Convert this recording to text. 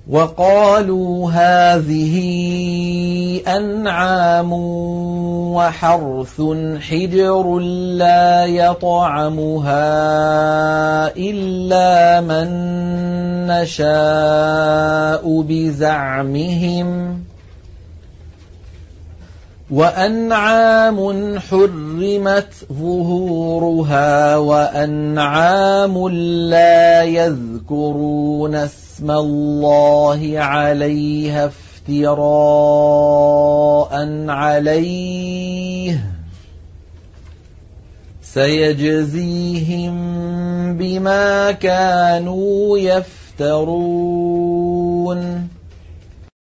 وقالوا هذه أنعام وحرث حجر لا يطعمها إلا من نشاء بزعمهم وأنعام حرمت ظهورها وأنعام لا يذكرون اسم الله عليها افتراء عليه سيجزيهم بما كانوا يفترون